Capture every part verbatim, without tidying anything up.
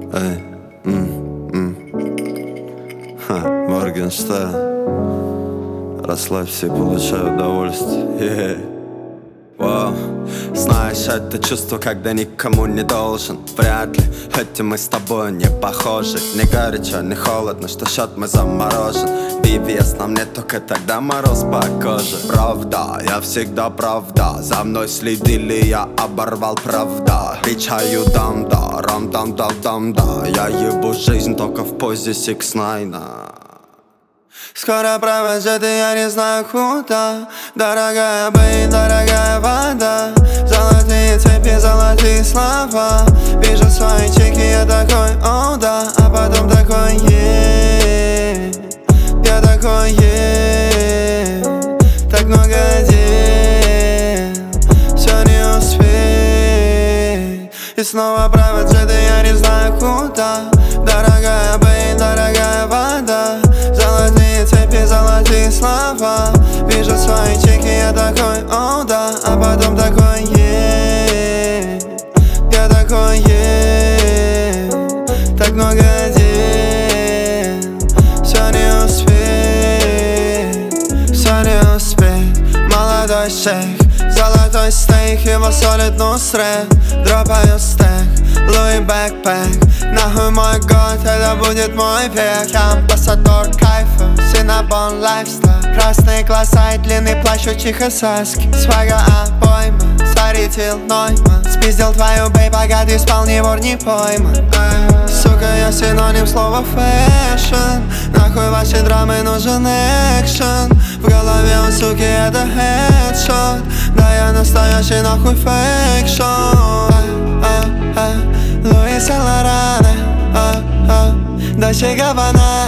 Эй, м, м. Ха, Моргенштерн. Расслабься и получай удовольствие. Yeah. Вау. Знаешь, это чувство, когда никому не должен. Вряд ли, хотя мы с тобой не похожи. Не горячо, не холодно, что счет мы заморожен. би ви эс на мне только тогда мороз по коже. Правда, я всегда правда. За мной следили, я оборвал правда. Кричаю дам-да, рам-дам-дам-дам-да. Я ебу жизнь только в позе сикс найна. Скоро провожу, я не знаю куда. Дорогая бэй, дорогая вода. Золотые цепи, золотые слова. Вижу свои чеки, я такой, о да. А потом такой, е. Я такой, е. Так много дел, все не успеть. И снова провожу, я не знаю куда. Дорогая бэй, дорогая вода. Золотые цепи, золотые слова. Вижу свои чеки, я такой, о да. А потом такой, е. Я такой, е. Так много дел, все не успеть, все не успеть. Молодой шейх, золотой стейк, его солит Нусрет. Дропаю стек, Луи бэкпэк. Нахуй мой год, это будет мой век. Я амбассадор кайфа, синабон лайфстайл. Красные глаза и длинный плащ у чихасаски. Свага обойма, старитель Нойман. Спиздил твою бэй, пока ты спал, ни вор, не пойман. Сука, я синоним слова фэшн. Нахуй ваши драмы, нужен экшен. В голове у суки это хедшот. Да я настоящий нахуй фейк-шоу. Луи Сан-Лорана, Дольче Габбана,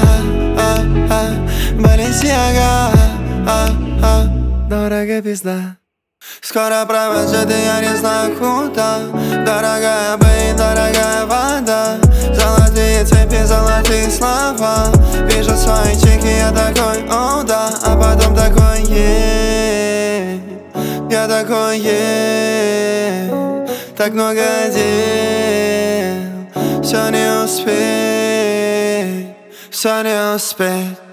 Баленсиага, дорогая пизда. Скоро провожу, я не знаю куда. Дорогая бэй, дорогая вода. Золотые цепи, золотые слова. Вижу свои чеки, я такой, о да. А потом такой, е. Я такой, е. Так много дел, все не успеть, все не успеть.